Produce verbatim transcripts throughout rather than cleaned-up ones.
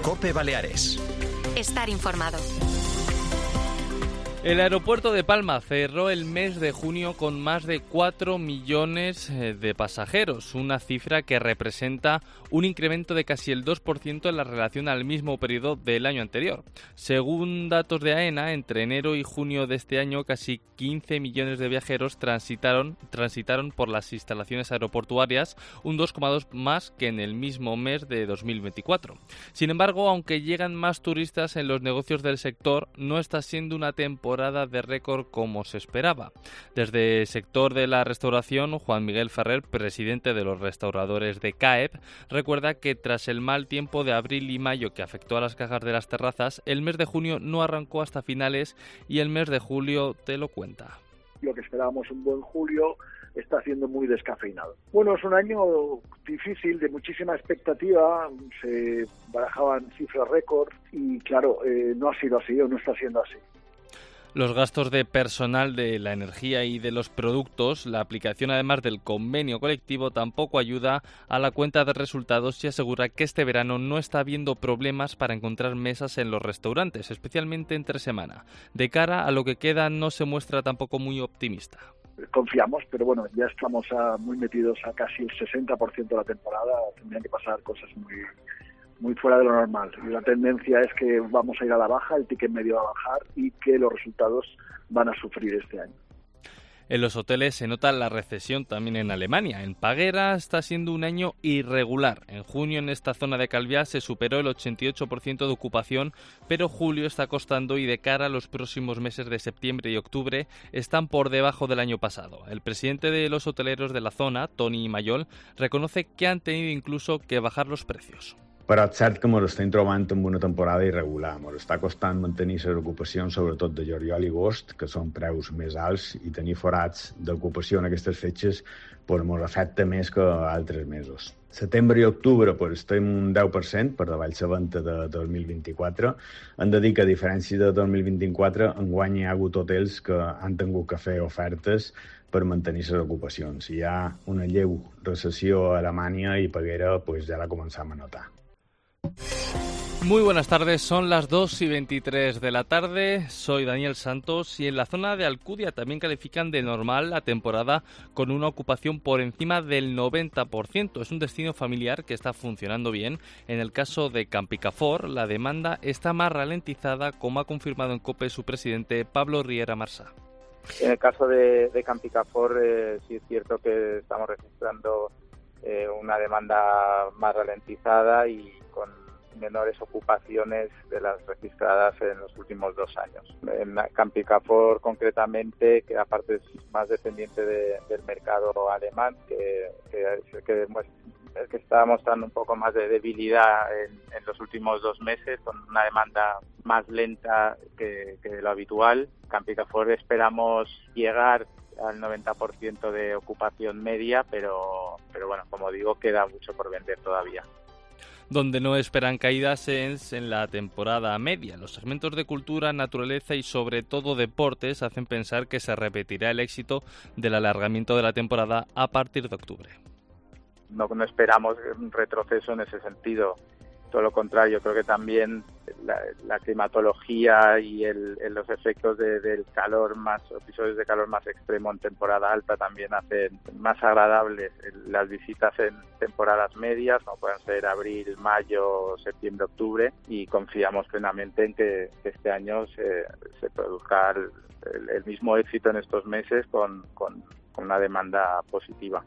COPE Baleares. Estar informado. El aeropuerto de Palma cerró el mes de junio con más de cuatro millones de pasajeros, una cifra que representa un incremento de casi el dos por ciento en la relación al mismo periodo del año anterior. Según datos de AENA, entre enero y junio de este año, casi quince millones de viajeros transitaron, transitaron por las instalaciones aeroportuarias, un dos coma dos más que en el mismo mes de dos mil veinticuatro. Sin embargo, aunque llegan más turistas en los negocios del sector, no está siendo una temporada de récord como se esperaba. Desde el sector de la restauración, Juan Miguel Ferrer, presidente de los restauradores de CAEP, recuerda que tras el mal tiempo de abril y mayo que afectó a las cajas de las terrazas, el mes de junio no arrancó hasta finales y el mes de julio te lo cuenta. Lo que esperábamos un buen julio está siendo muy descafeinado. Bueno, es un año difícil, de muchísima expectativa, se barajaban cifras récord y claro, eh, no ha sido así o no está siendo así. Los gastos de personal, de la energía y de los productos, la aplicación además del convenio colectivo tampoco ayuda a la cuenta de resultados y asegura que este verano no está habiendo problemas para encontrar mesas en los restaurantes, especialmente entre semana. De cara a lo que queda no se muestra tampoco muy optimista. Confiamos, pero bueno, ya estamos a, muy metidos a casi el sesenta por ciento de la temporada, tendrían que pasar cosas muy... muy fuera de lo normal. Y la tendencia es que vamos a ir a la baja, el ticket medio va a bajar y que los resultados van a sufrir este año. En los hoteles se nota la recesión también en Alemania. En Paguera está siendo un año irregular. En junio en esta zona de Calviá se superó el ochenta y ocho por ciento de ocupación, pero julio está costando y de cara a los próximos meses de septiembre y octubre están por debajo del año pasado. El presidente de los hoteleros de la zona, Toni Mayol, reconoce que han tenido incluso que bajar los precios. Però és cert que ens estem trobant amb una temporada irregular. Ens està costant mantenir les ocupacions, sobretot de juliol i agost, que són preus més alts, i tenir forats d'ocupació en aquestes fetges pues, ens afecta més que altres mesos. Setembre i octubre pues, estem un deu per cent per davall la venda de dos mil vint-i-quatre. Hem de dir que, a diferència de dos mil vint-i-quatre, enguany hi ha hagut hotels que han tingut que fer ofertes per mantenir les ocupacions. Hi ha una lleu recessió a Alemanya i Peguera pues, ja la començam a notar. Muy buenas tardes, son las dos y veintitrés de la tarde, soy Daniel Santos y en la zona de Alcudia también califican de normal la temporada con una ocupación por encima del noventa por ciento. Es un destino familiar que está funcionando bien. En el caso de Campicafor, la demanda está más ralentizada, como ha confirmado en COPE su presidente Pablo Riera Marsá. En el caso de, de Campicafor, eh, sí es cierto que estamos registrando eh, una demanda más ralentizada y con menores ocupaciones de las registradas en los últimos dos años. En Campicafor, concretamente, que aparte es más dependiente de, del mercado alemán, que, que, que, que está mostrando un poco más de debilidad en, en los últimos dos meses, con una demanda más lenta que, que lo habitual. Campicafor esperamos llegar al noventa por ciento de ocupación media, pero, pero bueno, como digo, queda mucho por vender todavía. Donde no esperan caídas es en la temporada media. Los segmentos de cultura, naturaleza y sobre todo deportes hacen pensar que se repetirá el éxito del alargamiento de la temporada a partir de octubre. No, no esperamos un retroceso en ese sentido. Todo lo contrario, creo que también la, la climatología y el, el, los efectos de, del calor, más episodios de calor más extremo en temporada alta también hacen más agradables las visitas en temporadas medias, como pueden ser abril, mayo, septiembre, octubre, y confiamos plenamente en que, que este año se, se produzca el, el, el mismo éxito en estos meses con, con, con una demanda positiva.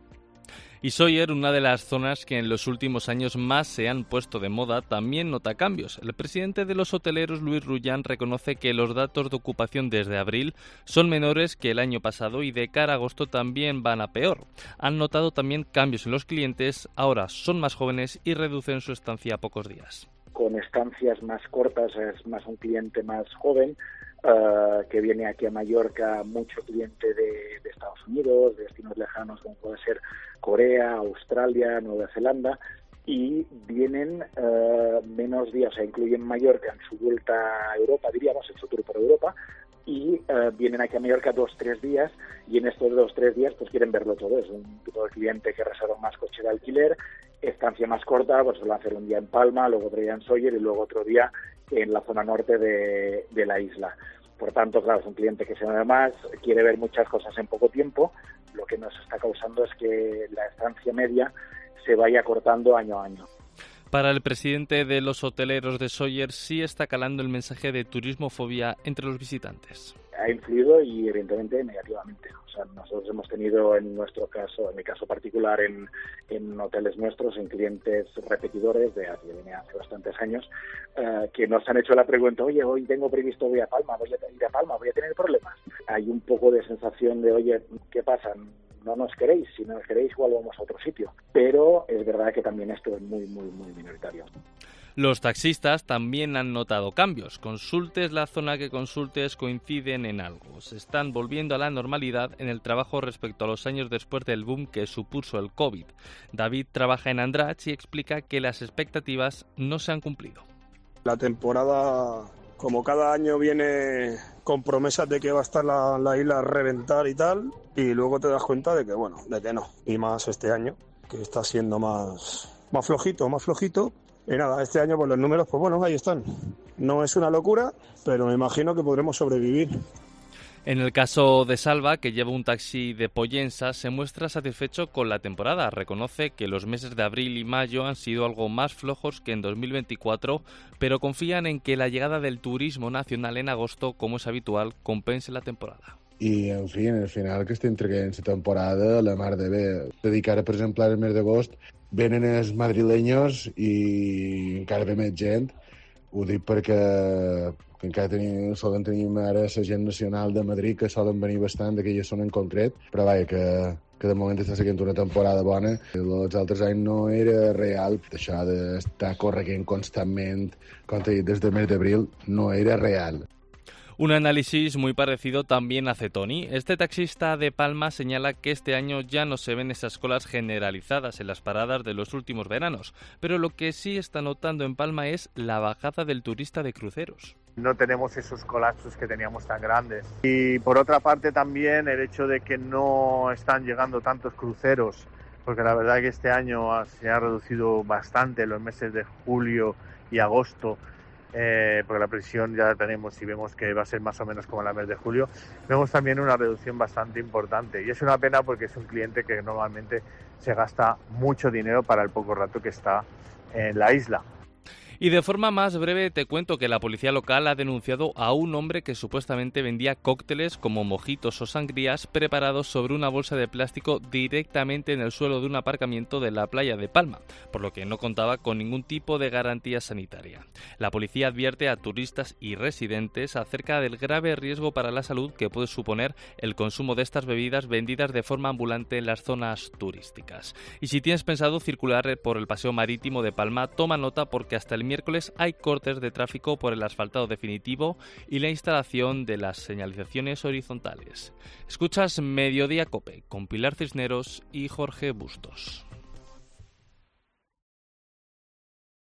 Y Sóller, una de las zonas que en los últimos años más se han puesto de moda, también nota cambios. El presidente de los hoteleros, Luis Rullán, reconoce que los datos de ocupación desde abril son menores que el año pasado y de cara a agosto también van a peor. Han notado también cambios en los clientes, ahora son más jóvenes y reducen su estancia a pocos días. Con estancias más cortas es más un cliente más joven, Uh, que viene aquí a Mallorca, mucho cliente de, de Estados Unidos, de destinos lejanos como puede ser Corea, Australia, Nueva Zelanda, y vienen uh, menos días, o sea, incluyen Mallorca en su vuelta a Europa, diríamos, en su tour por Europa, y uh, vienen aquí a Mallorca dos, tres días y en estos dos, tres días pues quieren verlo todo. Es un tipo de cliente que reserva más coche de alquiler, estancia más corta, pues va a hacer un día en Palma, luego otro día en Sóller y luego otro día en la zona norte de, de la isla. Por tanto, claro, es un cliente que se mueve más, quiere ver muchas cosas en poco tiempo, lo que nos está causando es que la estancia media se vaya cortando año a año. Para el presidente de los hoteleros de Sóller sí está calando el mensaje de turismofobia entre los visitantes. Ha influido y evidentemente negativamente. O sea, nosotros hemos tenido en nuestro caso, en mi caso particular, en, en hoteles nuestros, en clientes repetidores de hace, de hace bastantes años, uh, que nos han hecho la pregunta, oye, hoy tengo previsto voy a Palma, voy a ir a Palma, voy a tener problemas. Hay un poco de sensación de, oye, ¿qué pasa? No nos queréis, si no nos queréis igual vamos a otro sitio. Pero es verdad que también esto es muy, muy, muy minoritario. Los taxistas también han notado cambios. Consultes la zona que consultes, coinciden en algo. Se están volviendo a la normalidad en el trabajo respecto a los años después del boom que supuso el COVID. David trabaja en Andratx y explica que las expectativas no se han cumplido. La temporada, como cada año, viene con promesas de que va a estar la, la isla a reventar y tal, y luego te das cuenta de que, bueno, de que no. Y más este año, que está siendo más, más flojito, más flojito. Y nada, este año pues los números, pues bueno, ahí están. No es una locura, pero me imagino que podremos sobrevivir. En el caso de Salva, que lleva un taxi de Pollensa, se muestra satisfecho con la temporada. Reconoce que los meses de abril y mayo han sido algo más flojos que en dos mil veinticuatro, pero confían en que la llegada del turismo nacional en agosto, como es habitual, compense la temporada. I, en fi, al final que estem traient la temporada la mar de bé. De que ara, per exemple, al mes d'agost venen els madrileños i encara ve més gent. Ho dic perquè que encara tenim, solen tenir ara la gent nacional de Madrid, que solen venir bastant d'aquella zona en concret, però vaja, que, que de moment està seguint una temporada bona. Els altres anys no era real, això d'estar corregent constantment, com t'he dit, des del mes d'abril, no era real. Un análisis muy parecido también hace Tony. Este taxista de Palma señala que este año ya no se ven esas colas generalizadas en las paradas de los últimos veranos, pero lo que sí está notando en Palma es la bajada del turista de cruceros. No tenemos esos colapsos que teníamos tan grandes. Y por otra parte también el hecho de que no están llegando tantos cruceros, porque la verdad que este año se ha reducido bastante los meses de julio y agosto, Eh, porque la previsión ya la tenemos y vemos que va a ser más o menos como la mes de julio, vemos también una reducción bastante importante y es una pena porque es un cliente que normalmente se gasta mucho dinero para el poco rato que está en la isla. Y de forma más breve te cuento que la policía local ha denunciado a un hombre que supuestamente vendía cócteles como mojitos o sangrías preparados sobre una bolsa de plástico directamente en el suelo de un aparcamiento de la playa de Palma, por lo que no contaba con ningún tipo de garantía sanitaria. La policía advierte a turistas y residentes acerca del grave riesgo para la salud que puede suponer el consumo de estas bebidas vendidas de forma ambulante en las zonas turísticas. Y si tienes pensado circular por el paseo marítimo de Palma, toma nota porque hasta el miércoles hay cortes de tráfico por el asfaltado definitivo y la instalación de las señalizaciones horizontales. Escuchas Mediodía Cope con Pilar Cisneros y Jorge Bustos.